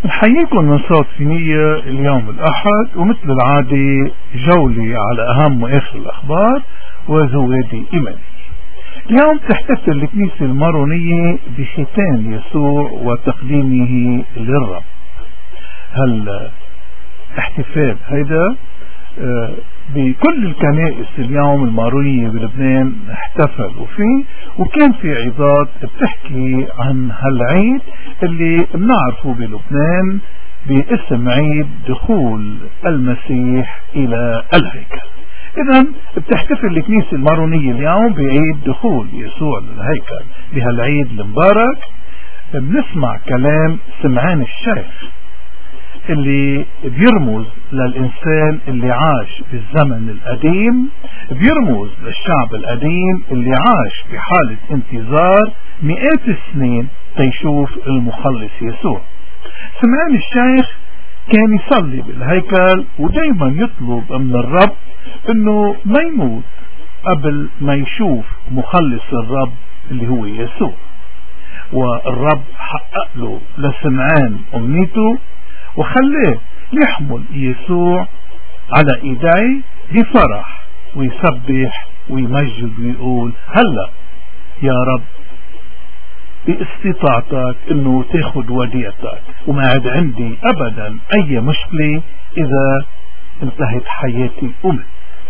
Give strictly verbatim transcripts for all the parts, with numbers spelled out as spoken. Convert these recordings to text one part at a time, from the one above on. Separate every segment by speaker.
Speaker 1: نحييكم من صوت فينية اليوم الأحد، ومثل العادة جولة على أهم وآخر الأخبار وزوادي إيمانية. اليوم تحتفل الكنيسة المارونية بختان يسوع وتقديمه للرب. هالاحتفال هيدا بكل الكنائس اليوم المارونية بلبنان احتفلوا فيه، وكان في عظات بتحكي عن هالعيد اللي بنعرفه بلبنان باسم عيد دخول المسيح إلى الهيكل. إذن بتحتفل الكنيسة المارونية اليوم بعيد دخول يسوع للهيكل. بهالعيد المبارك بنسمع كلام سمعان الشيخ اللي بيرمز للإنسان اللي عاش بالزمن القديم، بيرمز للشعب القديم اللي عاش بحالة انتظار مئات السنين تيشوف المخلص يسوع. سمعان الشيخ كان يصلي بالهيكل ودايما يطلب من الرب انه ما يموت قبل ما يشوف مخلص الرب اللي هو يسوع، والرب حقق له لسمعان أمنيته وخليه يحمل يسوع على ايديه بفرح ويسبح ويمجد ويقول هلا يا رب باستطاعتك انه تاخد وديعتك، وما عاد عندي ابدا اي مشكلة اذا انتهت حياتي امي.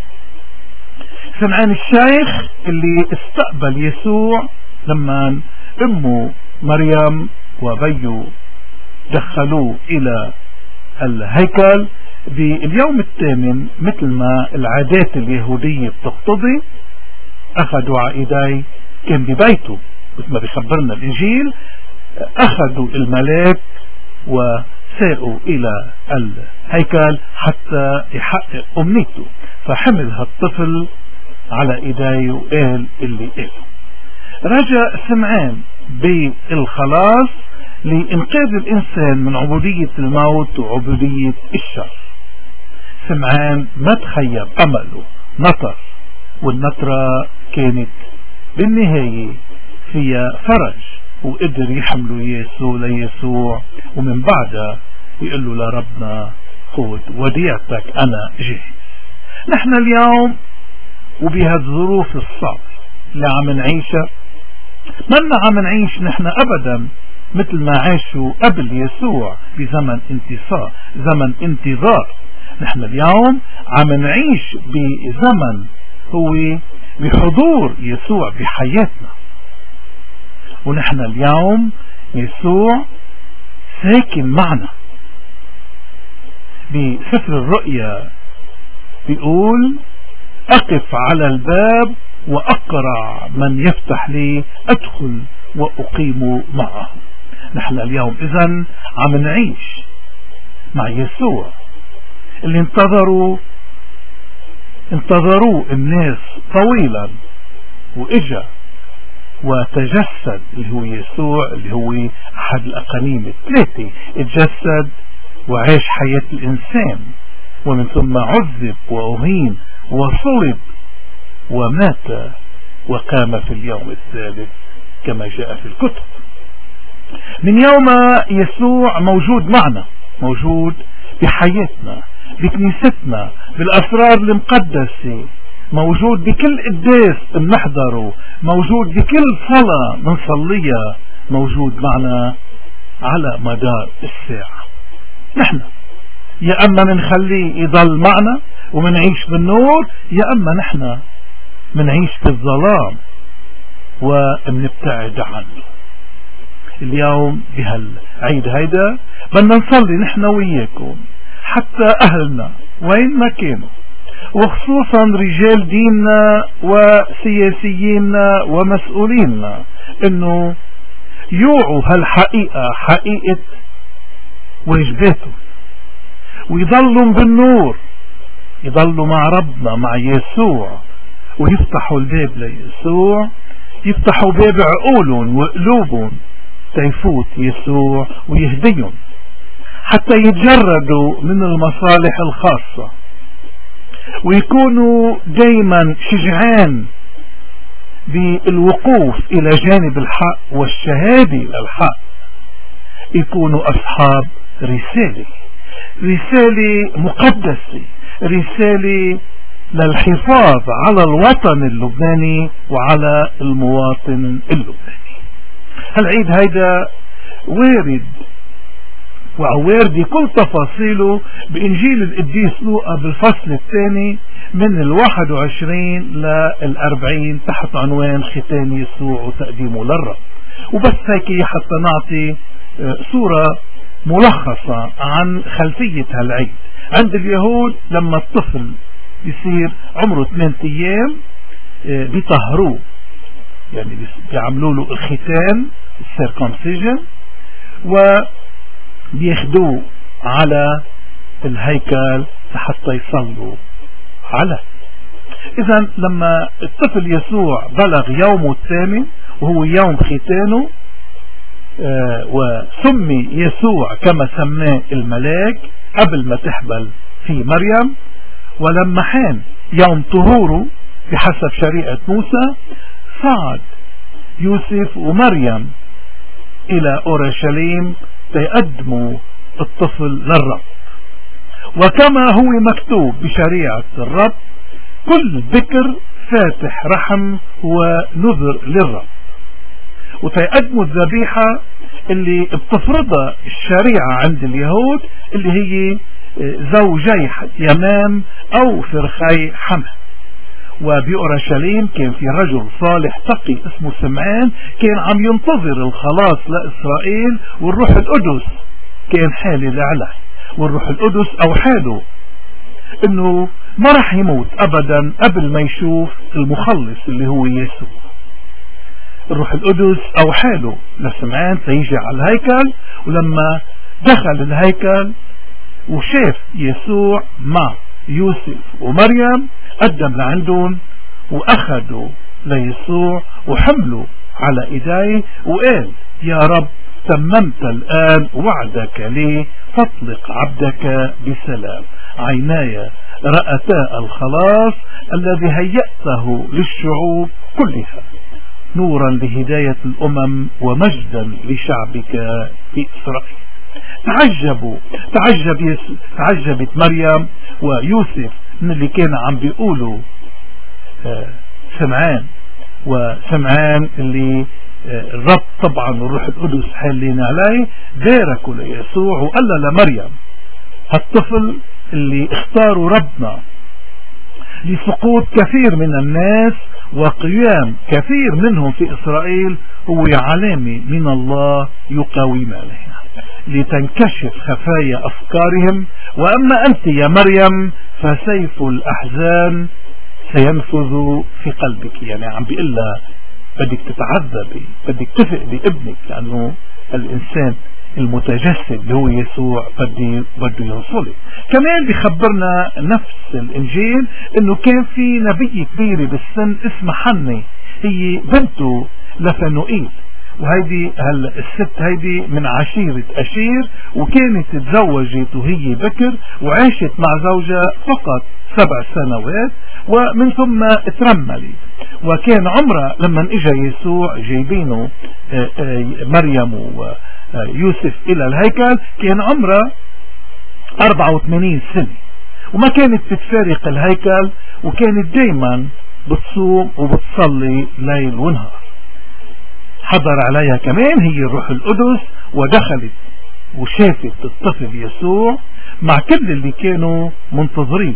Speaker 1: سمعان الشيخ اللي استقبل يسوع لما امه مريم وبيه دخلوه الى الهيكل باليوم الثامن، مثل ما العادات اليهودية بتقتضي، اخذوا عائداي كان ببيته مثل ما بيخبرنا الانجيل، اخذوا الملاك وساقوا الى الهيكل حتى يحقق امنيته، فحمل هالطفل على ايديه وقال اللي قاله. رجع سمعان بالخلاص لإنقاذ الإنسان من عبودية الموت وعبودية الشر. سمعان ما تخيب أمله، نطر، والنطرة كانت بالنهاية فيها فرج، وقدر يحملوا يسوع ليسوع، ومن بعدها يقول له لربنا قوة وديعتك أنا جاهز. نحن اليوم وبهالظروف الصعبة اللي عم نعيشها، منا عم نعيش نحن أبدا مثل ما عاشوا قبل يسوع بزمن انتصار، زمن انتظار. نحن اليوم عم نعيش بزمن هو بحضور يسوع بحياتنا، ونحن اليوم يسوع ساكن معنا. بسفر الرؤيا بيقول أقف على الباب وأقرع، من يفتح لي أدخل وأقيم معه. نحن اليوم إذن عم نعيش مع يسوع اللي انتظروا انتظروا الناس طويلا، وإجا وتجسد اللي هو يسوع اللي هو أحد الأقانيم الثلاثة، اتجسد وعاش حياة الإنسان، ومن ثم عذب وأهين وصلب ومات وقام في اليوم الثالث كما جاء في الكتب. من يوم يسوع موجود معنا، موجود بحياتنا، بكنيستنا، بالأسرار المقدسة، موجود بكل قداس بنحضره، موجود بكل صلاة بنصليها، موجود معنا على مدار الساعة. نحن يا أما منخليه يضل معنا ومنعيش بالنور، يا أما نحن منعيش بالظلام ومنبتعد عنه. اليوم بهالعيد هيدا بدنا نصلي نحن وياكم حتى أهلنا وين ما كانوا، وخصوصا رجال ديننا وسياسييننا ومسؤوليننا، انه يوعوا هالحقيقة حقيقة واجباتهم، ويضلوا بالنور، يضلوا مع ربنا مع يسوع، ويفتحوا الباب ليسوع، يفتحوا باب عقولهم وقلوبهم تيفوت يسوع ويهديهم، حتى يتجردوا من المصالح الخاصة، ويكونوا دايما شجعان بالوقوف إلى جانب الحق والشهادة للحق، يكونوا أصحاب رسالة رسالة مقدسة، رسالة للحفاظ على الوطن اللبناني وعلى المواطن اللبناني. هالعيد هيدا وارد ووارد كل تفاصيله بإنجيل القديس لوقا بالفصل الثاني من الواحد وعشرين للأربعين تحت عنوان ختان يسوع وتقديمه للرب. وبس هيك حتى نعطي صورة ملخصة عن خلفية هالعيد. عند اليهود لما الطفل يصير عمره ثمانية أيام بيطهروه، يعني بيعملوا له الختان السيركمسيجن وبياخدوه على الهيكل حتى يصلوا عليه. إذا لما الطفل يسوع بلغ يومه الثامن وهو يوم ختانه آه وسمي يسوع كما سماه الملاك قبل ما تحبل في مريم، ولما حان يوم طهوره بحسب شريعة موسى صعد يوسف ومريم إلى أورشليم ليقدموا الطفل للرب. وكما هو مكتوب بشريعة الرب كل ذكر فاتح رحم ونذر للرب، وتقدموا الذبيحة اللي بتفرضها الشريعة عند اليهود اللي هي زوجي يمام أو فرخي حمل. وبأورشليم كان في رجل صالح تقي اسمه سمعان كان عم ينتظر الخلاص لإسرائيل، والروح القدس كان حالي لعله، والروح القدس أوحاله انه ما راح يموت ابدا قبل ما يشوف المخلص اللي هو يسوع. الروح القدس اوحاله لسمعان فيجي على الهيكل، ولما دخل الهيكل وشاف يسوع مع يوسف ومريم قدم لعندهم واخذوا ليسوع وحملوا على ايديه وقال يا رب تممت الآن وعدك لي فاطلق عبدك بسلام. عيناي رأتا الخلاص الذي هيأته للشعوب كلها نورا لهداية الأمم ومجدا لشعبك في إسرائيل. تعجبوا تعجب يس... تعجبت مريم ويوسف من اللي كان عم بيقولوا آه سمعان، وسمعان اللي الرب طبعا والروح القدس حالين عليه باركوا ليسوع وقال لمريم هالطفل اللي اختاروا ربنا لسقوط كثير من الناس وقيام كثير منهم في إسرائيل هو علامة من الله يقاوم علينا لتنكشف خفايا أفكارهم، وأما أنت يا مريم فسيف الأحزان سينفذ في قلبك. يعني عم بيقول لها بدك تتعذبي، بدك تفقدي ابنك، لأنه الإنسان المتجسد اللي هو يسوع بده بده يوصلك. كمان بيخبرنا نفس الإنجيل إنه كان في نبي كبيرة بالسن اسمها حنة، هي بنته لفنوئيل، وهيدي هل الست هيدي من عشيرة أشير، وكانت تزوجت وهي بكر وعاشت مع زوجها فقط سبع سنوات ومن ثم ترملت. وكان عمرها لما اجى يسوع جايبينه مريم ويوسف الى الهيكل كان عمرها أربعة وثمانين سنة، وما كانت تتفارق الهيكل، وكانت دايما بتصوم وبتصلي ليل ونهار. حضر عليها كمان هي الروح القدس ودخلت وشافت الطفل يسوع مع كل اللي كانوا منتظرين،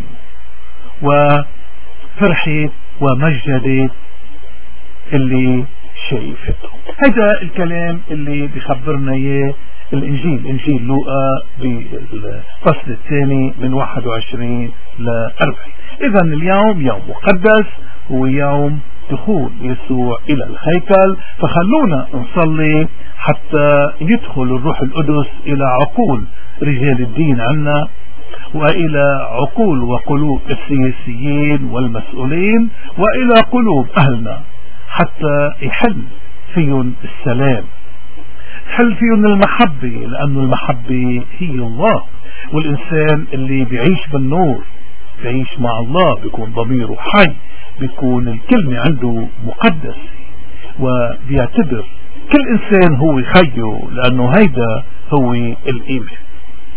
Speaker 1: وفرحت ومجدت اللي شايفته. هذا الكلام اللي بيخبرنا اياه الانجيل، انجيل لوقا بالفصل الثاني من واحد وعشرين ل أربعين. اذا اليوم يوم مقدس، هو يوم دخول يسوع الى الهيكل، فخلونا نصلي حتى يدخل الروح القدس الى عقول رجال الدين عنا وإلى عقول وقلوب السياسيين والمسؤولين وإلى قلوب أهلنا حتى يحل فيهم السلام، يحل فيهم المحبة، لأن المحبة هي الله، والإنسان اللي بيعيش بالنور بيعيش مع الله، بيكون ضميره حي، بيكون الكلمة عنده مقدس، وبيعتبر كل إنسان هو خيه، لأنه هيدا هو الإيمان.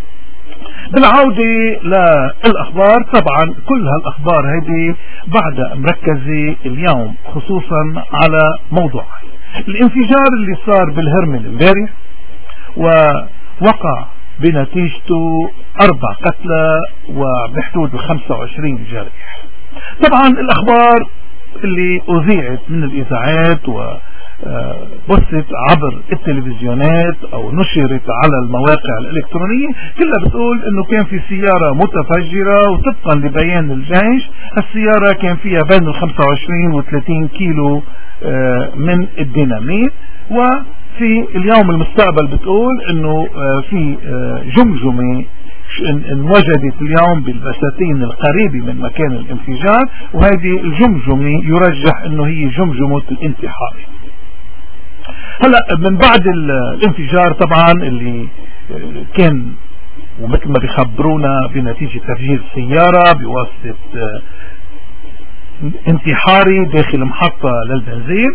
Speaker 1: بالعودة للأخبار، طبعا كل هالأخبار هذه بعد مركزة اليوم خصوصا على موضوع الانفجار اللي صار بالهرمل امبارح ووقع بنتيجته أربع قتلى وبحدود خمسة وعشرين جريح. طبعا الأخبار اللي أذيعت من الإذاعات وبثت عبر التلفزيونات أو نشرت على المواقع الإلكترونية كلها بتقول إنه كان في سيارة متفجرة، وطبقا لبيان الجيش السيارة كان فيها بين ال خمسة وعشرين و ثلاثين كيلو من الديناميت. وفي اليوم المستقبل بتقول إنه في جمجمة انوجدت اليوم بالبساتين القريبة من مكان الانفجار، وهذه الجمجمة يرجح انه هي جمجمة الانتحار. هلا من بعد الانفجار طبعا اللي كان ومثل ما بيخبرونا بنتيجة تفجير سيارة بواسطة انتحاري داخل محطة للبنزين،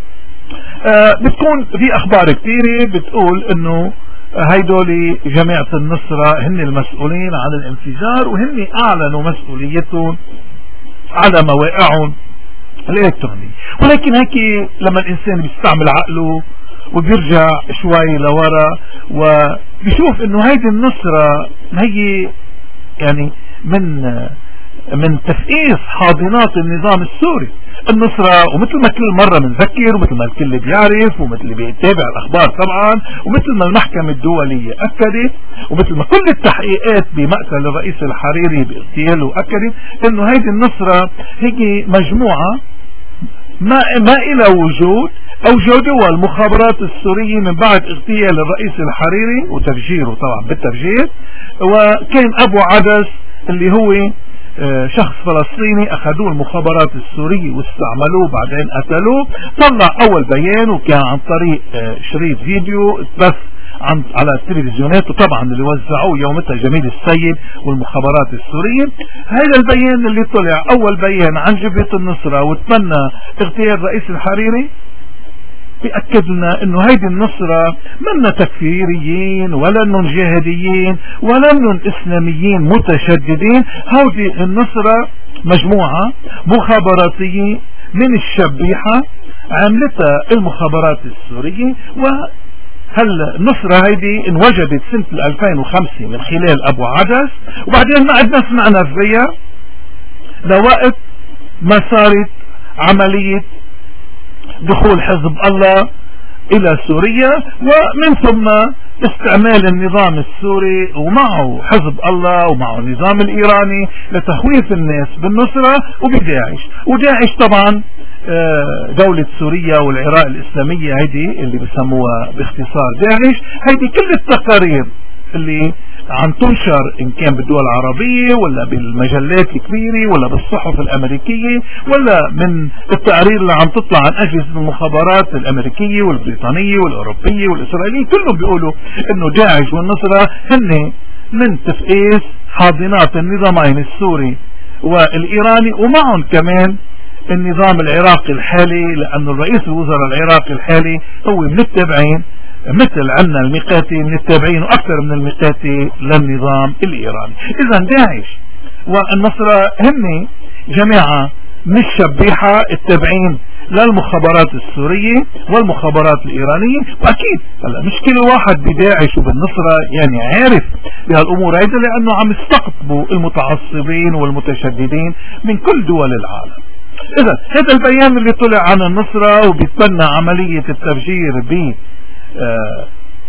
Speaker 1: بتكون في اخبار كثيرة بتقول انه هيدول جماعة النصرة هن المسؤولين عن الانفجار، وهن اعلنوا مسؤوليتهم على مواقعهم الالكترونية. ولكن هيك لما الانسان بيستعمل عقله وبيرجع شوي لورا وبيشوف انه هيدي النصرة هي يعني من من تفقيس حاضنات النظام السوري. النصرة ومثل ما كل مرة بنذكر ومثل ما الكل بيعرف ومثل اللي بيتابع الأخبار طبعا ومثل ما المحكمة الدولية أكدت ومثل ما كل التحقيقات بمقتل الرئيس الحريري باغتياله أكدت إنه هيدي النصرة هي مجموعة ما ما إلى وجود أوجدوها المخابرات السورية من بعد اغتيال الرئيس الحريري وتفجيره طبعا بالتفجير. وكان أبو عدس اللي هو شخص فلسطيني اخذوه المخابرات السورية واستعملوه بعدين قتلوه. طلع اول بيان وكان عن طريق شريط فيديو اتبث عن على التلفزيونات وطبعا اللي وزعوه يومتها جميل السيد والمخابرات السورية. هذا البيان اللي طلع اول بيان عن جبهة النصرة وتمنى اغتيال الرئيس الحريري بيأكد لنا انه هيدي النصرة منا تكفيريين ولا انهم جهاديين ولا انهم اسلاميين متشددين. هودي النصرة مجموعة مخابراتية من الشبيحة عملتها المخابرات السورية. وهل النصرة هيدي انوجدت سنة ألفين وخمسة من خلال ابو عدس وبعدين ما عدنا سمعنا فيها لوقت ما صارت عملية دخول حزب الله الى سوريا ومن ثم استعمال النظام السوري ومعه حزب الله ومعه النظام الايراني لتخويف الناس بالنصرة وبداعش. وداعش طبعا دولة سوريا والعراق الاسلامية هيدي اللي بسموها باختصار داعش. هيدي كل التقارير اللي عم تنشر ان كان بالدول العربية ولا بالمجلات الكبيرة ولا بالصحف الامريكية ولا من التقارير اللي عم تطلع عن اجهزة المخابرات الامريكية والبريطانية والاوروبية والاسرائيلية كلهم بيقولوا انه داعش والنصرة هن من تفقيس حاضنات النظامين السوري والايراني ومعهم كمان النظام العراقي الحالي، لأن الرئيس الوزراء العراقي الحالي هو من التابعين مثل عنا المقاتي من التابعين وأكثر من المقاتي للنظام الإيراني. إذا داعش والنصرة هم جماعة مش شبيحة التابعين للمخابرات السورية والمخابرات الإيرانية. وأكيد هلا مش كل واحد بداعش وبالنصرة يعني عارف بهالأمور هيدا لأنه عم يستقطبوا المتعصبين والمتشددين من كل دول العالم. إذا هذا البيان اللي طلع عن النصرة وبيتبنى عملية التفجير ب آه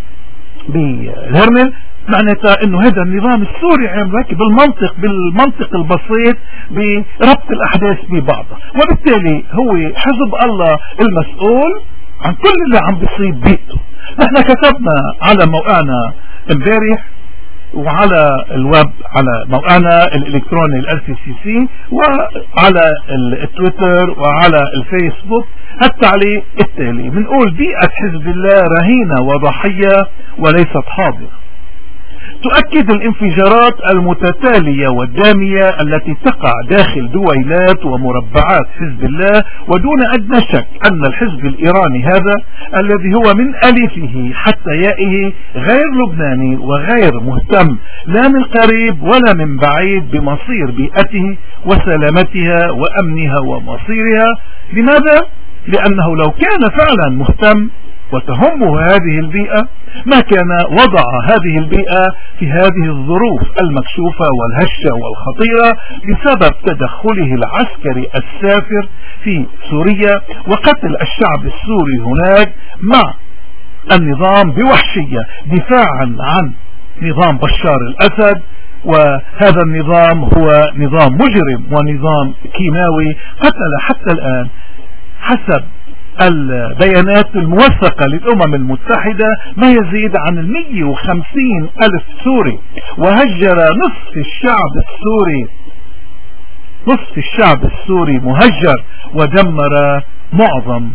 Speaker 1: بالهرمل معناتها انه هذا النظام السوري عملك بالمنطق بالمنطق البسيط بربط الاحداث ببعضها، وبالتالي هو حزب الله المسؤول عن كل اللي عم بيصيب بيئته. نحن كتبنا على موقعنا امبارح وعلى الويب على موقعنا الالكتروني ال سي سي سي وعلى التويتر وعلى الفيسبوك التعليق التالي: بنقول بيئة حزب الله رهينة وضحية وليست حاضرة. تؤكد الانفجارات المتتالية والدامية التي تقع داخل دويلات ومربعات حزب الله، ودون أدنى شك أن الحزب الإيراني هذا الذي هو من ألفه حتى يائه غير لبناني وغير مهتم لا من قريب ولا من بعيد بمصير بيئته وسلامتها وأمنها ومصيرها. لماذا؟ لأنه لو كان فعلا مهتم وتهمه هذه البيئة ما كان وضع هذه البيئة في هذه الظروف المكشوفة والهشة والخطيرة بسبب تدخله العسكري السافر في سوريا وقتل الشعب السوري هناك مع النظام بوحشية دفاعا عن نظام بشار الأسد. وهذا النظام هو نظام مجرم ونظام كيماوي قتل حتى الآن حسب البيانات الموثقة للأمم المتحدة ما يزيد عن المية وخمسين ألف سوري، وهجر نصف الشعب السوري نصف الشعب السوري مهجر ودمر معظم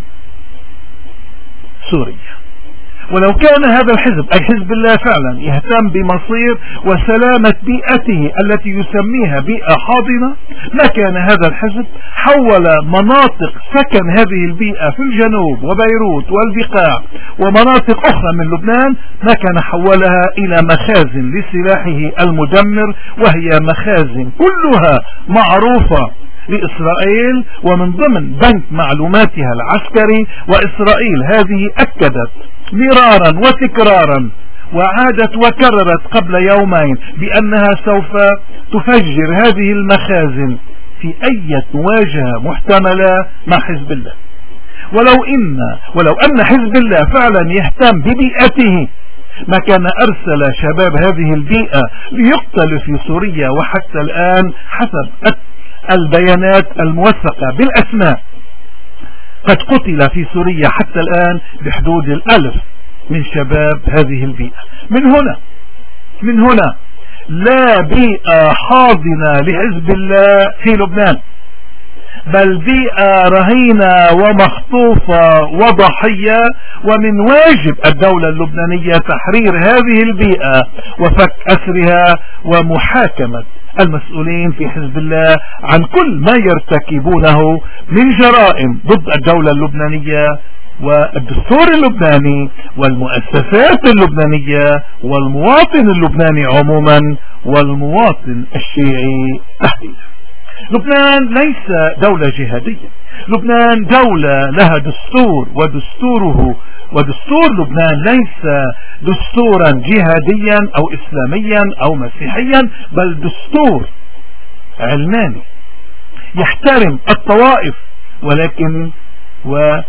Speaker 1: سوريا. ولو كان هذا الحزب أي حزب الله فعلا يهتم بمصير وسلامة بيئته التي يسميها بيئة حاضنة ما كان هذا الحزب حول مناطق سكن هذه البيئة في الجنوب وبيروت والبقاع ومناطق أخرى من لبنان ما كان حولها إلى مخازن لسلاحه المدمر، وهي مخازن كلها معروفة لإسرائيل ومن ضمن بنك معلوماتها العسكري. وإسرائيل هذه أكدت مرارا وتكرارا وعادت وكررت قبل يومين بأنها سوف تفجر هذه المخازن في أي مواجهة محتملة مع حزب الله. ولو إن ولو أن حزب الله فعلا يهتم ببيئته ما كان أرسل شباب هذه البيئة ليقتلوا في سوريا، وحتى الآن حسب البيانات الموثقة بالأسماء قد قتل في سوريا حتى الآن بحدود الألف من شباب هذه البيئة. من هنا من هنا لا بيئة حاضنة لحزب الله في لبنان، بل بيئة رهينة ومخطوفة وضحية، ومن واجب الدولة اللبنانية تحرير هذه البيئة وفك أسرها ومحاكمة المسؤولين في حزب الله عن كل ما يرتكبونه من جرائم ضد الدولة اللبنانية والدستور اللبناني والمؤسسات اللبنانية والمواطن اللبناني عموما والمواطن الشيعي تحديدا. لبنان ليس دولة جهادية، لبنان دولة لها دستور، ودستوره ودستور لبنان ليس دستورا جهاديا أو إسلاميا أو مسيحيا، بل دستور علماني يحترم الطوائف، ولكن وليس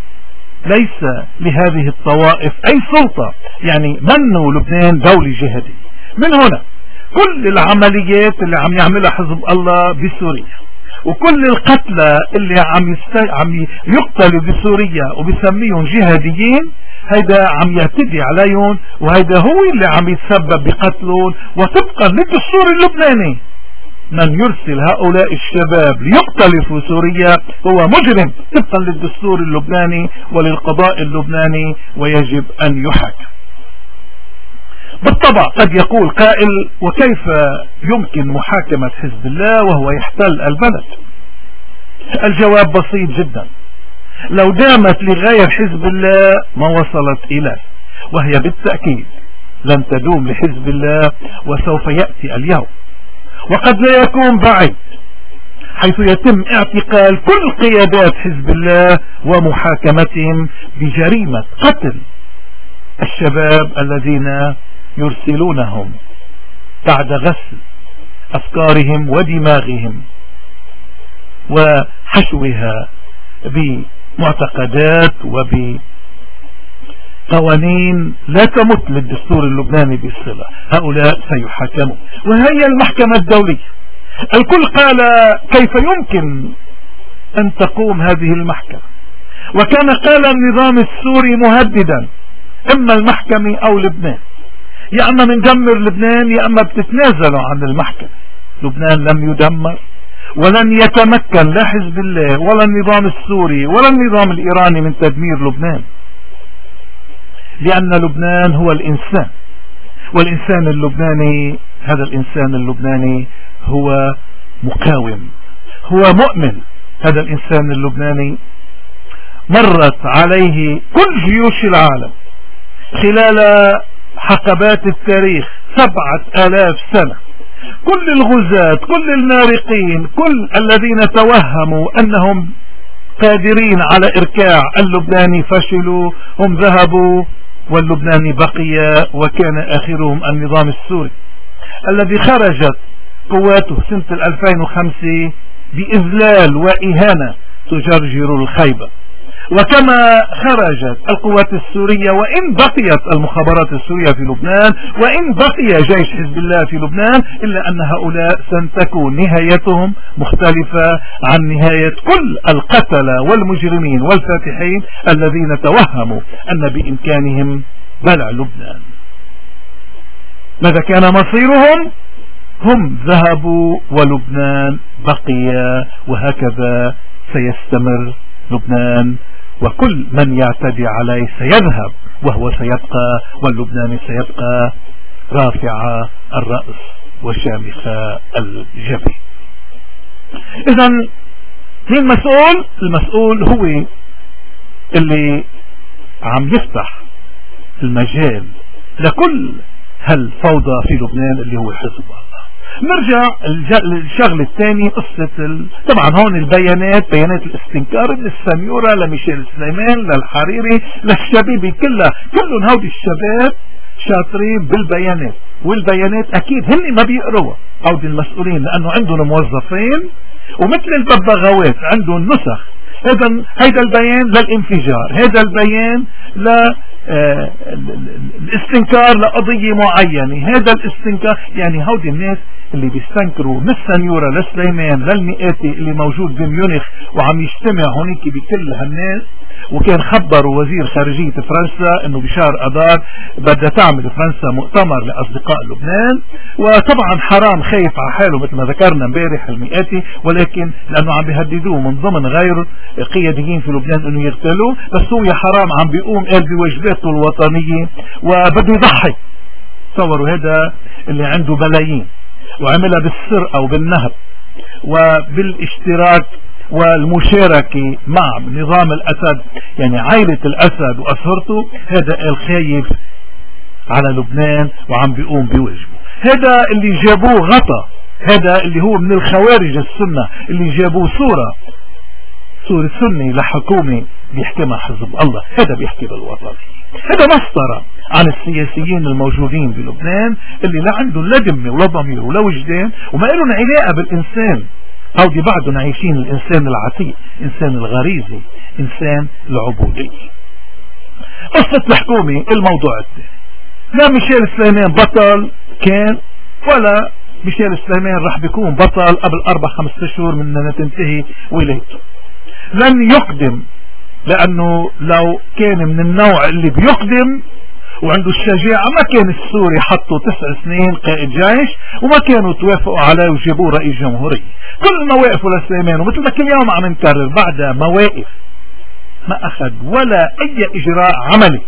Speaker 1: لهذه الطوائف أي سلطة. يعني منه لبنان دولة جهادية. من هنا كل العمليات اللي عم يعملها حزب الله بسوريا وكل القتلى اللي عم يست... عم يقتلوا بسوريا وبسميهم جهاديين، هيدا عم يعتدي عليهم، وهيدا هو اللي عم يتسبب بقتلهم. وطبقا للدستور اللبناني من يرسل هؤلاء الشباب ليقتلوا في سوريا هو مجرم طبقا للدستور اللبناني وللقضاء اللبناني، ويجب أن يحاكم. بالطبع قد يقول قائل: وكيف يمكن محاكمة حزب الله وهو يحتل البلد؟ الجواب بسيط جدا: لو دامت لغير حزب الله ما وصلت إليه، وهي بالتأكيد لن تدوم لحزب الله وسوف يأتي اليوم، وقد لا يكون بعيد، حيث يتم اعتقال كل قيادات حزب الله ومحاكمتهم بجريمة قتل الشباب الذين يرسلونهم بعد غسل أفكارهم ودماغهم وحشوها بمعتقدات وبقوانين لا تمت للدستور اللبناني بالصلة. هؤلاء سيحاكمون، وهي المحكمة الدولية. الكل قال: كيف يمكن أن تقوم هذه المحكمة؟ وكان قال النظام السوري مهددا: إما المحكمة أو لبنان، يا أما بندمر لبنان يا أما بتتنازلوا عن المحكمة. لبنان لم يدمر، ولن يتمكن لا حزب الله ولا النظام السوري ولا النظام الإيراني من تدمير لبنان، لأن لبنان هو الإنسان، والإنسان اللبناني، هذا الإنسان اللبناني هو مقاوم، هو مؤمن. هذا الإنسان اللبناني مرت عليه كل جيوش العالم خلال حقبات التاريخ سبعة آلاف سنة. كل الغزاة، كل المارقين، كل الذين توهموا أنهم قادرين على إركاع اللبناني فشلوا، هم ذهبوا واللبناني بقي، وكان آخرهم النظام السوري الذي خرجت قواته سنة ألفين وخمسة بإذلال وإهانة تجرجر الخيبة. وكما خرجت القوات السورية، وإن بقيت المخابرات السورية في لبنان، وإن بقي جيش حزب الله في لبنان، إلا أن هؤلاء ستكون نهايتهم مختلفة عن نهاية كل القتلة والمجرمين والفاتحين الذين توهموا أن بإمكانهم بلع لبنان. ماذا كان مصيرهم؟ هم ذهبوا ولبنان بقي، وهكذا سيستمر لبنان، وكل من يعتدي عليه سيذهب وهو سيبقى، واللبناني سيبقى رافع الرأس وشامخ الجبين. إذن مين مسؤول؟ المسؤول هو اللي عم يفتح المجال لكل هالفوضى في لبنان اللي هو حزب الله. نرجع للشغل الثاني، قصة ال... طبعا هون البيانات، بيانات الاستنكار من السنيورة لميشيل سليمان للحريري للشبيبي كلها، كلهم هودي الشباب شاطرين بالبيانات، والبيانات اكيد هن ما بيقروها هودي المسؤولين، لانه عندهم موظفين ومثل الببغاوات عندهم نسخ. هذا هيدا البيان للانفجار، هذا البيان ل آه الاستنكار لقضية معينة، هذا الاستنكار. يعني هودي الناس اللي بيستنكروا من السنيورة لسليمان للمئاتي اللي موجود بميونخ وعم يجتمع هونيك بكل هالناس. وكان خبروا وزير خارجية فرنسا انه بشهر اذار بدها تعمل فرنسا مؤتمر لاصدقاء لبنان، وطبعا حرام خايف على حاله مثل ما ذكرنا امبارح المئاتي، ولكن لانه عم بيهددوه من ضمن غير قياديين في لبنان انه يغتالوه، بس هو يا حرام عم بيقوم قال بواجباته الوطنية وبده يضحي. تصوروا هذا اللي عنده بلايين وعملها بالسر او بالنهب وبالاشتراك والمشاركة مع نظام الأسد، يعني عائلة الأسد وأسرته، هذا الخايف على لبنان وعم بيقوم بواجبه. هذا اللي جابوه غطى، هذا اللي هو من الخوارج السنة اللي جابوه صورة صورة سني لحكومة بيحكمها حزب الله، هذا بيحكي بالوطنية. هذا مسطرة عن السياسيين الموجودين بلبنان اللي لا عندهم لا دمة ولا ضمير ولا وجدان وما لهم علاقة بالإنسان. هودي بعدهم عايشين الإنسان العتيق، إنسان الغريزي، إنسان العبودي. قصة الحكومة الموضوع الثاني، لا ميشيل سليمان بطل كان، ولا ميشيل سليمان راح بيكون بطل قبل أربع خمس أشهر من أن تنتهي ولايته. لن يقدم، لأنه لو كان من النوع اللي بيقدم وعنده الشجاعة ما كان السوري حطوا تسع سنين قائد جيش وما كانوا توافقوا عليه وجابوه رئيس جمهورية. كل مواقفه لسليمان، ومثل ما كل يوم عم نكرر بعد مواقف ما أخذ ولا أي إجراء عملي.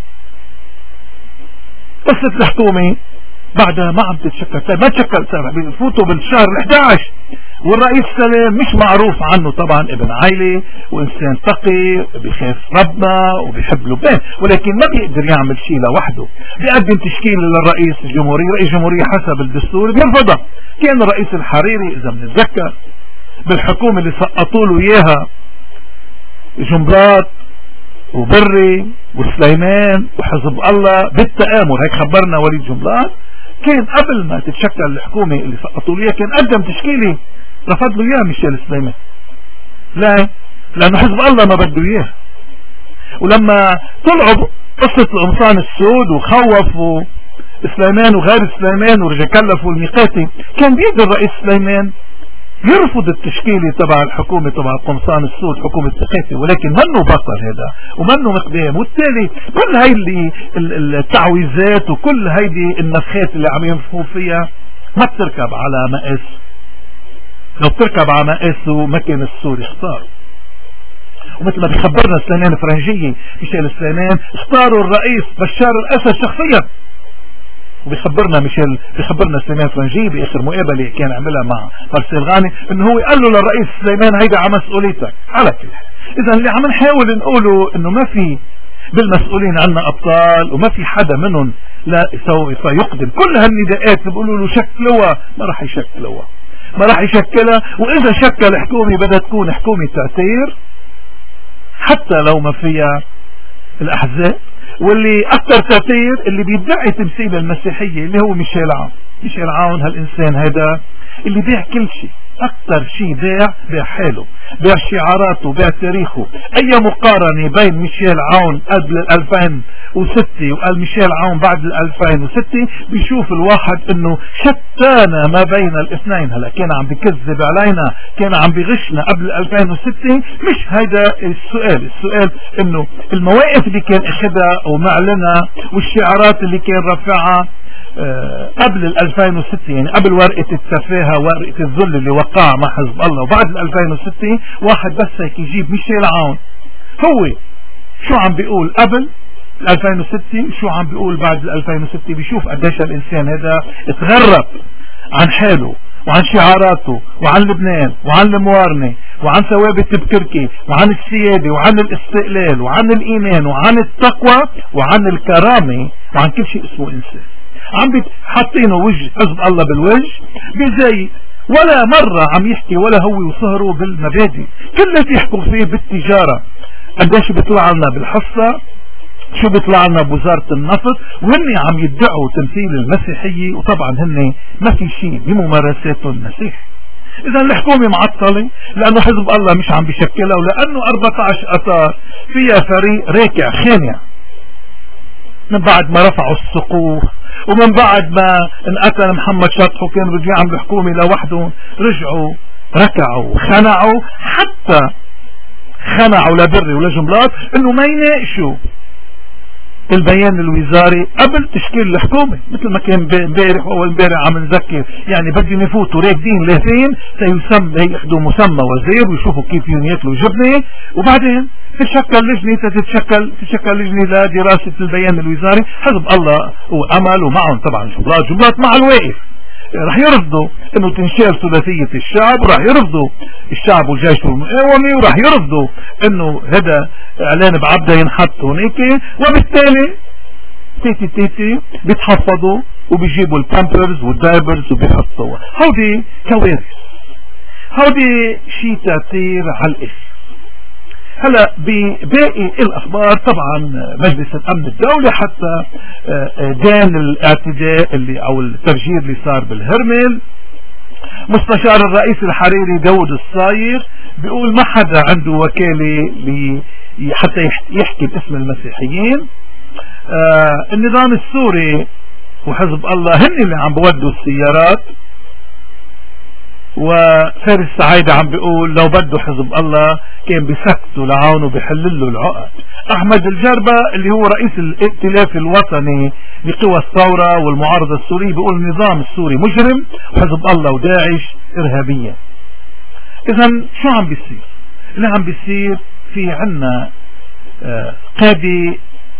Speaker 1: قصة الحكومة بعدها ما عم تتشكل، ما تشكل، بفوتوا بالشهر الأحد عشر والرئيس سلام مش معروف عنه طبعا ابن عائلة وإنسان تقي بيخاف ربنا وبيحب لبنان، ولكن ما بيقدر يعمل شيء لوحده. بيقدم تشكيل للرئيس الجمهورية، رئيس الجمهورية حسب الدستور بيرفضها. كان الرئيس الحريري إذا بنتذكر بالحكومة اللي سقطوا له إياها جنبلاط وبري وسليمان وحزب الله بالتآمر، هيك خبرنا وليد جنبلاط، كان قبل ما تتشكل الحكومة اللي سقطوا له إياها كان قدم تشكيلي رفض له إياه ميشيل سليمان. لا، لأنه حزب الله ما بده إياه. ولما طلعوا قصة القمصان السود وخوفوا سليمان وغير سليمان ورجع كلفوا الميقاتي، كان بيد الرئيس سليمان يرفض التشكيلة تبع الحكومة تبع القمصان السود حكومة التقاتي، ولكن منه بطل هذا ومنه مقدام. وبالتالي كل هاي التعويذات وكل هيدي النفخات اللي عم ينفخوا فيها ما بتركب على مقاس. لو بتركب على مقاسه ما كان السوري اختار. ومثل ما بيخبرنا سليمان فرنجية ميشيل سليمان اختاروا الرئيس بشار الأسد شخصيا وبيخبرنا ميشيل بيخبرنا سليمان فرنجي باخر مقابله كان عملها مع مارسيل غاني انه هو قال له للرئيس سليمان هيدا على مسؤوليتك. على كل حال اذا اللي عم نحاول نقوله انه ما في بالمسؤولين عنا ابطال وما في حدا منهم لا سوف يقدم. كل هالنداءات بيقولوا له شكلوها، ما راح يشكلوها، ما راح يشكلها. واذا شكل حكومه بدها تكون حكومه تأثير حتى لو ما فيها الاحزاب. واللي اكثر تأثير اللي بيدعي تمثيل المسيحيه اللي هو ميشيل عون. ميشيل عون هالانسان هذا اللي بيع كل شيء، اكثر شيء بيع بيع حاله، بيع شعاراته، بيع تاريخه. اي مقارنه بين ميشيل عون قبل ألفين وستة وقال ميشيل عون بعد ألفين وستة بيشوف الواحد انه شتان ما بين الاثنين. هلا كان عم بيكذب علينا، كان عم بيغشنا قبل ألفين وستة. مش هيدا السؤال، السؤال انه المواقف اللي كان اخذها ومعلنها والشعارات اللي كان رافعها أه قبل ألفين وستة، يعني قبل ورقة التفاهة ورقة الذل اللي وقع مع حزب الله، وبعد ألفين وستة واحد بس هيك يجيب ميشيل عون هو شو عم بيقول قبل ألفين وستة شو عم بيقول بعد ألفين وستة. بيشوف قديش الانسان هذا اتغرب عن حاله وعن شعاراته وعن لبنان وعن الموارنة وعن ثوابت بكركي وعن السيادة وعن الاستقلال وعن الإيمان وعن التقوى وعن الكرامة وعن كل شيء اسمه إنسان. عم حاطينه وجه حزب الله بالوجه بزي ولا مرة عم يحكي ولا هو وصهره بالمبادئ. كل اللي يحكوا فيه بالتجارة قديش بيطلع لنا بالحصة، شو بيطلع لنا بوزارة النفط، وهن عم يدعوا تمثيل المسيحية وطبعا هن ما في شيء بممارساتهم المسيح. اذا الحكومة معطلة لانه حزب الله مش عم بيشكلها، ولانه أربعة عشر اثار فيها فريق راكع خانع من بعد ما رفعوا السقوف ومن بعد ما انقتل محمد شطح وكان بده يعملوا حكومة لوحدهم، رجعوا ركعوا وخنعوا، حتى خنعوا لبري ولجملات انه ما يناقشوا البيان الوزاري قبل تشكيل الحكومة. مثل ما كان امبارح واول امبارح عم نذكر، يعني بدهم يفوتوا راكدين لاهين سيسمى ياخذوا مسمى وزير ويشوفوا كيف ياكلوا جبنه، وبعدين تتشكل لجنه تتشكل تتشكل لجنه لدراسه البيان الوزاري. حزب الله وامل ومعهم طبعا جملات جملات مع الواقف رح يرفضوا انه تنشال ثلاثية الشعب، ورح يرفضوا الشعب والجيش المقاومي، ورح يرفضوا انه هذا اعلان بعبده ينحط هناك، وبالتالي تيتي تيتي بيتحفظوا وبيجيبوا البامبرز والدايبرز وبيحطوها. هودي كوارث، هودي شيء تأثير على الاسم. هلا بباقي الاخبار طبعا مجلس الامن الدولي حتى دان الاعتداء اللي او التفجير اللي صار بالهرمل. مستشار الرئيس الحريري داود الصايغ بيقول ما حدا عنده وكالة حتى يحكي باسم المسيحيين. آه النظام السوري وحزب الله هن اللي عم بودوا السيارات، وفارس سعيد عم بيقول لو بده حزب الله كان بيسكتوا لعون وبيحلل له العقد. احمد الجربة اللي هو رئيس الائتلاف الوطني لقوى الثورة والمعارضة السورية بيقول النظام السوري مجرم وحزب الله وداعش ارهابية. اذا شو عم بيصير؟ اللي عم بيصير في عنا قادة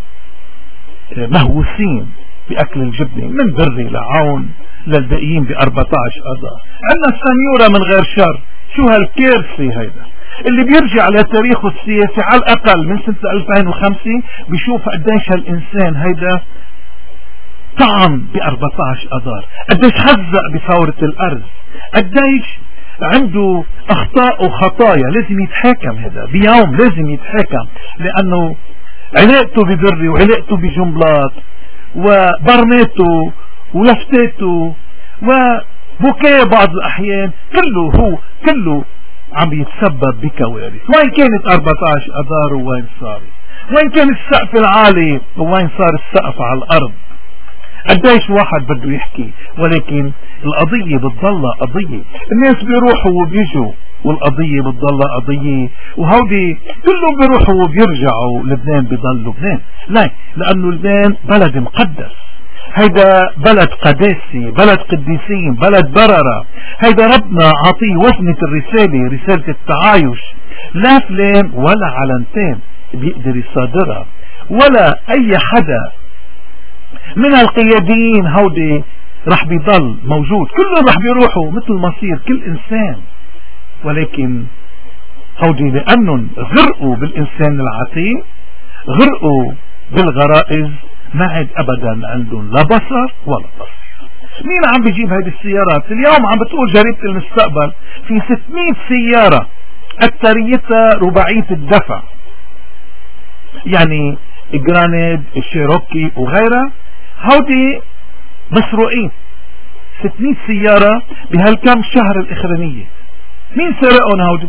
Speaker 1: مهووسين بأكل الجبنة من بري لعون للباقيين بأربعة عشر أذار. عندنا السنيورة من غير شر. شو هالكارثة هيدا اللي بيرجع لتاريخه السياسي على الأقل من سنة ألفين وخمسة بيشوف قديش هالإنسان هيدا طعن بأربعة عشر أذار، قديش هزق بثورة الأرز، قديش عنده أخطاء وخطايا لازم يتحاكم. هذا بيوم لازم يتحاكم لأنه علاقته ببري وعلاقته بجملات وبرماته ولفتاته وبكاء بعض الأحيان كله هو كله عم يتسبب بكوارث. وين كانت أربعة عشر أذار وين صار؟ وين كان السقف العالي وين صار السقف على الأرض؟ قديش واحد بده يحكي، ولكن القضية بتضلها قضية. الناس بيروحوا وبيجوا والقضية بتضلها قضية، وهودي كلهم بيروحوا وبيرجعوا لبنان بضل لبنان. لا، لأنه لبنان بلد مقدس، هيدا بلد قداسي، بلد قديسين، بلد بررة. هيدا ربنا عطيه وزنة الرسالة، رسالة التعايش. لا فلان ولا علنتين بيقدر يصادرها، ولا أي حدا من القياديين هودي رح بيضل موجود، كلهم رح بيروحوا مثل مصير كل إنسان، ولكن هودي لأنهم غرقوا بالإنسان العتيق، غرقوا بالغرائز، ما عاد أبدا عندهم لا بصر ولا بصر. مين عم بيجيب هذه السيارات؟ اليوم عم بتقول جريدة المستقبل في ستمائة سيارة أكثريتها رباعية الدفع، يعني الجرانيد الشيروكي وغيرها، هودي مسروقين. ستمائة سيارة بهالكم شهر الإخرانية. مين سرقهم هودي؟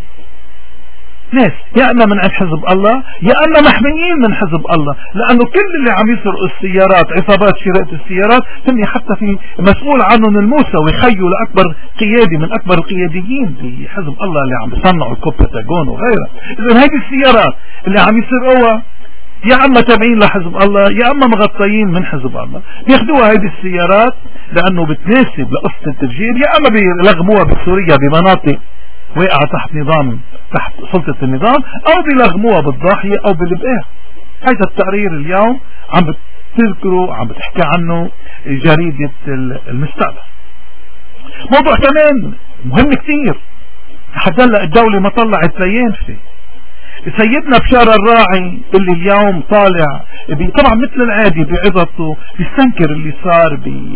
Speaker 1: ناس يا اما من عند حزب الله يا اما محميين من حزب الله، لانه كل اللي عم يسرقوا السيارات، عصابات سرقة السيارات، هن حتى في مسؤول عنهم الموسوي، خيو لاكبر قيادي من اكبر القياديين بحزب الله اللي عم يصنعوا الكوبتاغون وغيرها. اذا هذه السيارات اللي عم يسرقوها يا اما تابعين لحزب الله يا اما مغطيين من حزب الله، بياخذوها هذه السيارات لانه بتناسب لقصة التفجير، يا اما بيلغموها بسوريا بمناطق وقع تحت نظام تحت سلطة النظام، او بيلغموها بالضاحية او بالبقاع. هذا التقرير اليوم عم بتذكره عم بتحكي عنه جريدة المستقبل. موضوع كمان مهم كتير، حتى هلا الدولة ما طلعت لينفي. سيدنا بشار الراعي اللي اليوم طالع طبعا مثل العادي بعظته بيستنكر اللي صار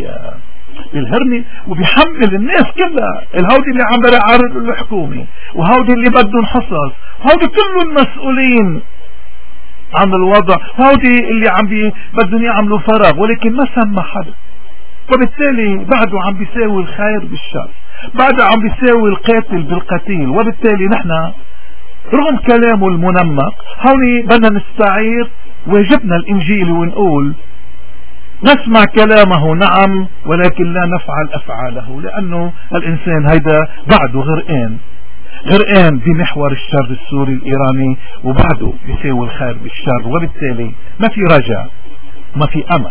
Speaker 1: بالهرني وبيحمل الناس كلها، الهودي اللي عم بيعارضوا الحكومة وهودي اللي بدهم حصص، هودي كلهم مسؤولين عن الوضع، هودي اللي عم بدهم يعملوا فراغ، ولكن ما سمى حدا، وبالتالي بعده عم بيساوي الخير بالشر، بعده عم بيساوي القاتل بالقتيل. وبالتالي نحن رغم كلامه المنمق هوني بدنا نستعير واجبنا الإنجيلي ونقول نسمع كلامه نعم ولكن لا نفعل أفعاله، لأنه الإنسان هيدا بعده غرقان غرقان بمحور الشر السوري الإيراني، وبعده يساوي الخير بالشر. وبالتالي ما في رجع، ما في أمل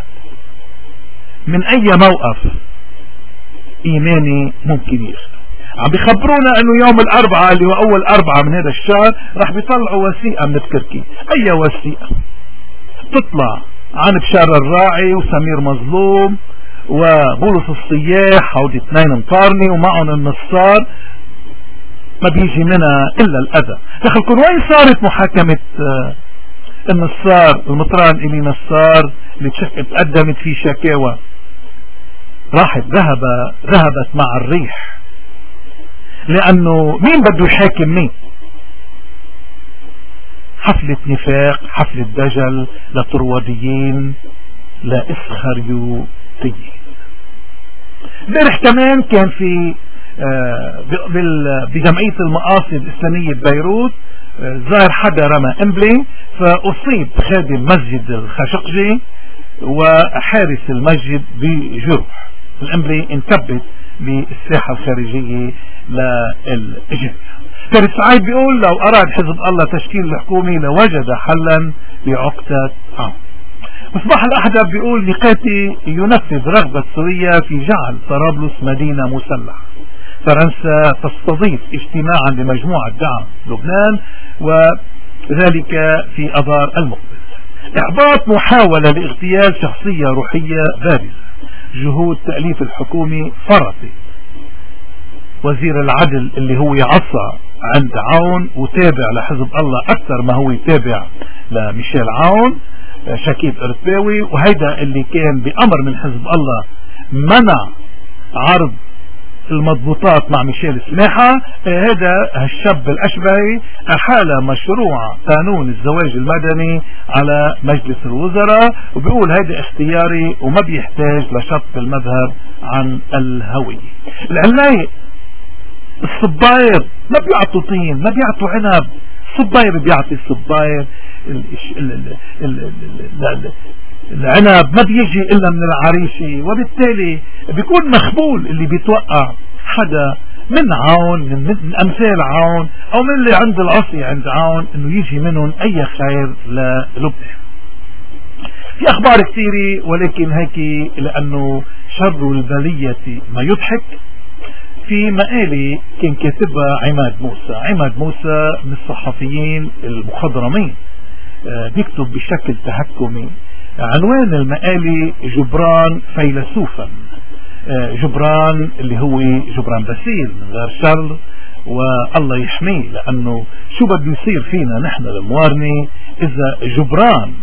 Speaker 1: من أي موقف إيماني ممكن يخلق. عم بيخبرونا انه يوم الاربعاء اللي هو اول اربعاء من هذا الشهر راح بيطلعوا وثيقة من التركي. اي وثيقة تطلع عن بشار الراعي وسمير مظلوم وبولس الصياح، هودي اثنين مقارنة ومعهم النصار، ما بيجي منها الا الاذى. دخلكم وين صارت محاكمة النصار المطران الي نصار اللي تقدمت في شكاوى؟ راحت ذهب ذهبت مع الريح، لأنه مين بده يحاكم مين؟ حفلة نفاق، حفلة دجل لطرواديين لا إسخريوطيين. امبارح كمان كان في آه بجمعية المقاصد الإسلامية ببيروت آه ظاهر حدا رمى امبلي فأصيب خادم مسجد الخاشقجي وحارس المسجد بجرح، الامبلي انكبت بالساحة الخارجية للجميع. كان سعيد بيقول لو أراد حزب الله تشكيل الحكومة لوجد حلا بعقدة عام. مصباح الأحدب بيقول نقاتي ينفذ رغبة سوريا في جعل طرابلس مدينة مسلحة. فرنسا تستضيف اجتماعا لمجموعة دعم لبنان وذلك في أذار المقبل. إحباط محاولة لاغتيال شخصية روحية بارزة. جهود تأليف الحكومة فرطت. وزير العدل اللي هو عصى عند عون وتابع لحزب الله أكثر ما هو يتابع لميشيل عون، شكيب إرتباوي، وهيدا اللي كان بأمر من حزب الله منع عرض المضبوطات مع ميشيل سماحة. هذا الشاب الأشبهي أحال مشروع قانون الزواج المدني على مجلس الوزراء وبيقول هذا اختياري وما بيحتاج لشط المذهب عن الهوية. العلايق الصباير ما بيعطوا طين، ما بيعطوا عنب، الصباير بيعطي الصباير العنب ما بيجي إلا من العريشة، وبالتالي بيكون مخبول اللي بيتوقع حدا من عون من, من أمثال عون أو من اللي عند العصي عند عون إنه يجي منهم أي خير للبنان. في أخبار كثيرة ولكن هيك لأنه شر البلية ما يضحك. في مقالة كان كاتبها عماد موسى. عماد موسى من الصحفيين المخضرمين، بيكتب بشكل تهكمي عنوان المقالي جبران فيلسوفا. جبران اللي هو جبران باسيل من غير شر، والله يحميه، لأنه شو بده يصير فينا نحن الموارنة إذا جبران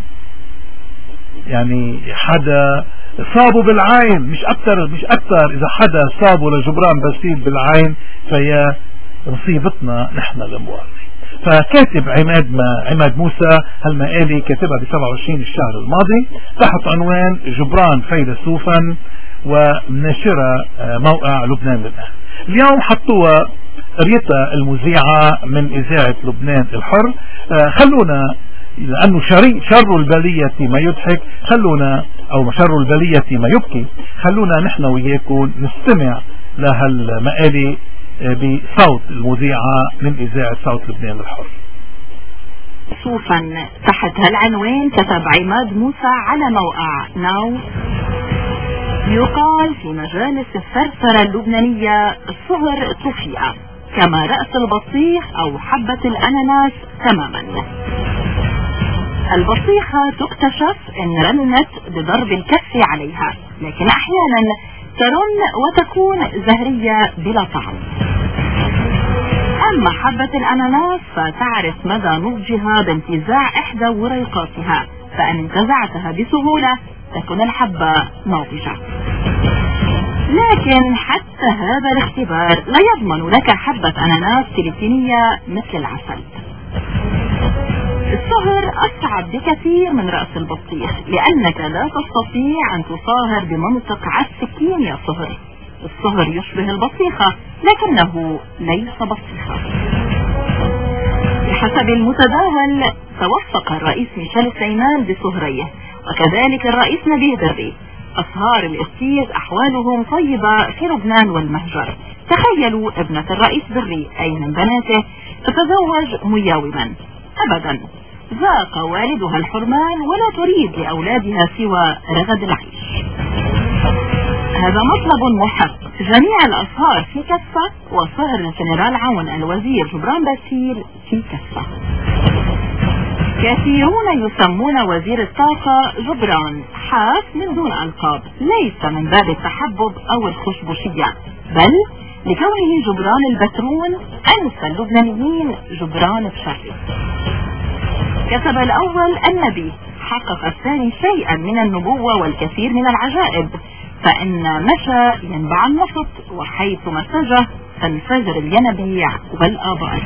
Speaker 1: يعني حدا صابه بالعين، مش أكتر مش أكتر إذا حدا صابه لجبران باسيل بالعين فهي مصيبتنا نحن الموارنة. فكاتب عماد ما عماد موسى هالمقالي كاتبها ب سبعة وعشرين الشهر الماضي تحت عنوان جبران فيلسوفا، ومناشرة موقع لبنان للآن. اليوم حطوها ريتا المذيعة من إذاعة لبنان الحر. خلونا لأنه شر البلية ما يضحك، خلونا أو شر البلية ما يبكي، خلونا نحن وياكم نستمع لهالمقالي بصوت المذيعة من إذاعة صوت لبنان الحر.
Speaker 2: صوفا تحت هالعنوان كتب عماد موسى على موقع ناو: يقال في مجالس الثرثرة اللبنانية الصغر طفئة كما رأس البطيخ أو حبة الأناناس تماما. البطيخة تكتشف إن رنت بضرب الكف عليها، لكن أحيانا ترن وتكون زهرية بلا طعم. أما حبة الأناناس فتعرف مدى نضجها بانتزاع إحدى وريقاتها، فإن انتزعتها بسهولة تكون الحبة ناضجة. لكن حتى هذا الاختبار لا يضمن لك حبة أناناس فلبينية مثل العسل. الصهر أصعب بكثير من رأس البطيخ، لأنك لا تستطيع أن تصاهر بمنطق عالسكين يا صهر. الصهر يشبه البطيخة لكنه ليس بطيخة. بحسب المتداول توفق الرئيس ميشيل سليمان بصهريه، وكذلك الرئيس نبيه دري. أصهار الإختيز أحوالهم طيبة في لبنان والمهجر. تخيلوا ابنة الرئيس دري أي من بناته تتزوج مياوما، أبدا ذاق والدها الحرمان ولا تريد لأولادها سوى رغد العيش. هذا مطلب محق. جميع الأصهار في كفة، وصهر الجنرال عون الوزير جبران باسيل في كفة. كثيرون يسمون وزير الطاقة جبران حاس من دون ألقاب، ليس من باب التحبب أو الخشبشية، بل لكونه جبران البترون أنسى اللبنانيين جبران بشري. كتب الأول النبي، حقق الثاني شيئا من النبوة والكثير من العجائب، فإن مشى ينبع النفط، وحيث مسجه تنفجر الينابيع والآبار.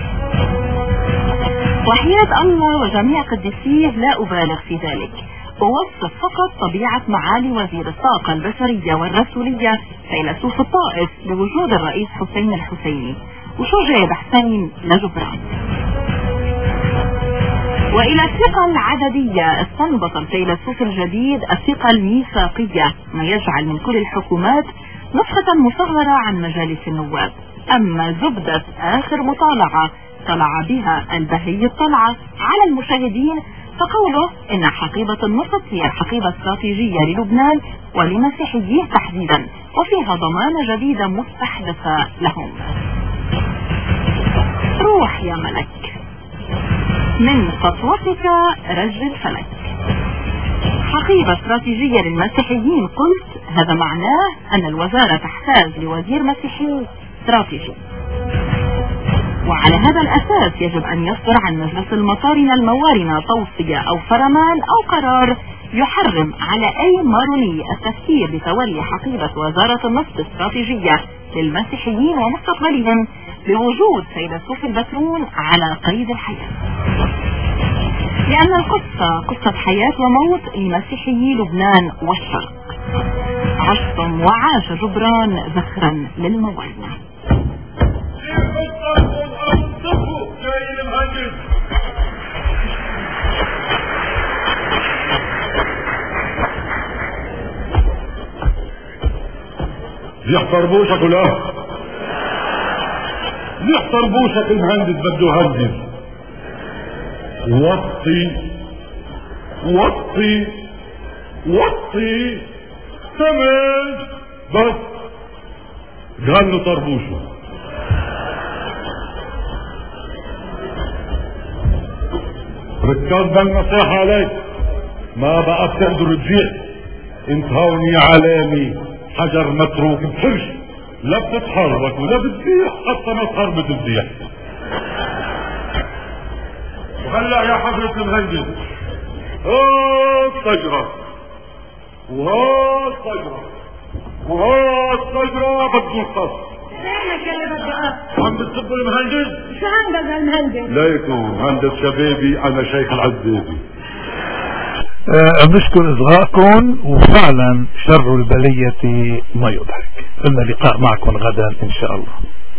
Speaker 2: وحياة الله وجميع قديسيه لا أبالغ في ذلك، ووصف فقط طبيعة معالي وزير الطاقة البشرية والرسولية فيلسوف الطائف بوجود الرئيس حسين الحسيني. وشو جايب حسين لجبران؟ وإلى الثقة العددية استنبط الفيلسوف الجديد الثقة الميثاقية، ما يجعل من كل الحكومات نسخة مصغرة عن مجالس النواب. أما زبدة آخر مطالعة طلع بها البهي الطلعة على المشاهدين فقوله إن حقيبة النفط هي الحقيبة الاستراتيجية للبنان ولمسيحييه تحديدا، وفيها ضمانة جديدة مستحدثة لهم. روح يا ملك من سطوتك رج الفلك. حقيبة استراتيجية للمسيحيين، قلت هذا معناه أن الوزارة تحتاج لوزير مسيحي استراتيجي، وعلى هذا الأساس يجب أن يصدر عن مجلس المطارنة الموارنة توصية أو فرمان أو قرار يحرم على أي ماروني التفكير بتولي حقيبة وزارة النفط الاستراتيجية للمسيحيين ومستقبلهم بوجود فيلسوف البترون على قيد الحياة، لأن القصة قصة حياة وموت لمسيحيي لبنان والشرق. عشتم وعاش جبران ذخرا للموارنة.
Speaker 3: يحضر بوشك ولا يحضر بوشك؟ المهندس بده يهندس. وطي وطي وطي تمام بس قال له طربوشه. ركاز بالنصيحة عليك، ما بقى بتقدر تزيح. انت هون يا علامي حجر متروك بحرش، لا بتتحرك ولا بتزيح حتى ما تخربط الزيح. وهلا يا حضرة المهندس هات شجرة وهات شجرة وهات شجرة بده القص.
Speaker 4: فينك اللي بده قص؟
Speaker 3: عم بتصب المهندس؟
Speaker 4: شو عندك المهندس؟
Speaker 3: ليكو مهندس شبابي انا شيخ العزازي.
Speaker 1: أه بنشكر إصغائكم، وفعلا شر البلية ما يضحك. لنا لقاء معكم غدا إن شاء الله.